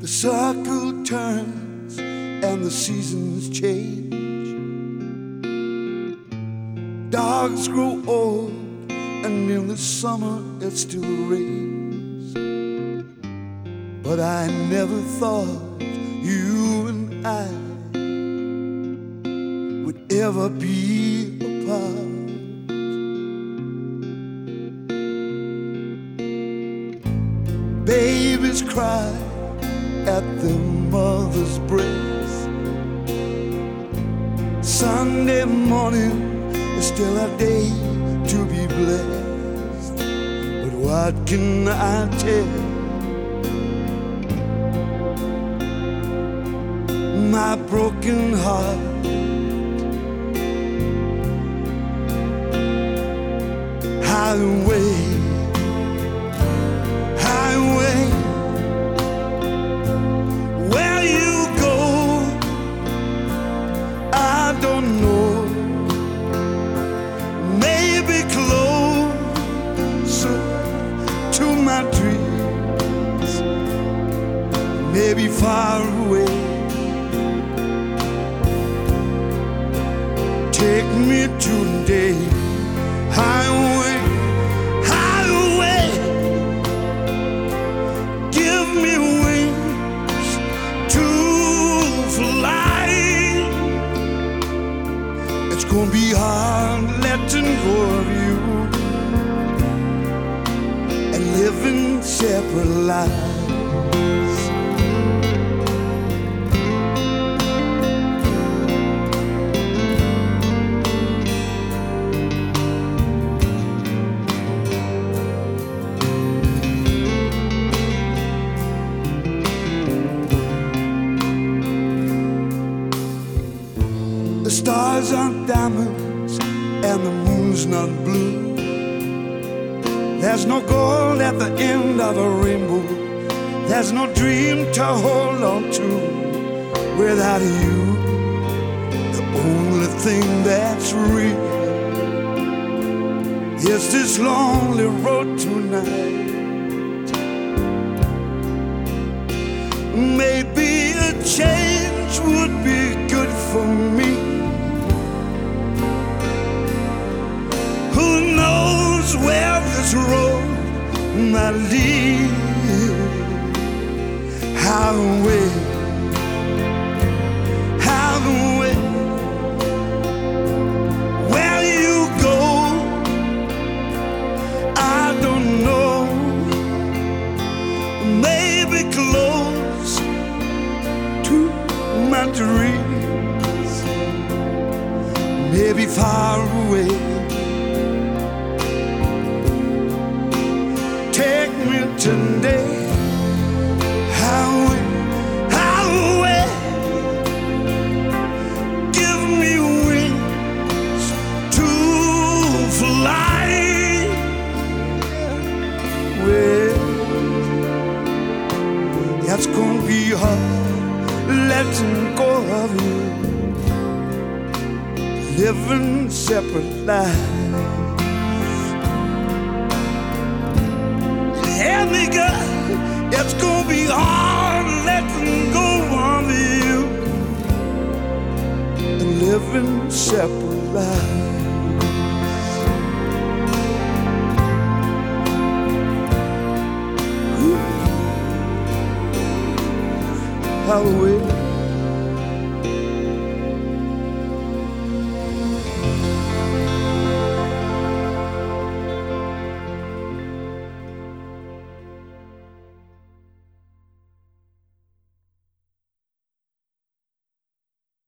The circle turns and the seasons change. Dogs grow old and in the summer it still rains. But I never thought you and I would ever be apart. Babies cry at their mother's breast. Sunday morning is still a day to be blessed. But what can I tell? My broken heart, highway, highway, where you go, I don't know. Maybe closer to my dreams, maybe far away. Take me today, highway, highway. Give me wings to fly. It's gonna be hard letting go of you and living separate lives. The stars aren't diamonds and the moon's not blue. There's no gold at the end of a rainbow. There's no dream to hold on to without you. The only thing that's real is this lonely road tonight. Maybe a change would be good for me. Who knows where this road might lead? Highway, highway, where you go, I don't know. Maybe close to my dreams, maybe far away. Take me today, highway, highway. Give me wings to fly. Well, it's gonna be hard letting go of you, living separate lives. Yeah, nigga, it's gonna be hard letting go of you and living separate lives. Ooh. How will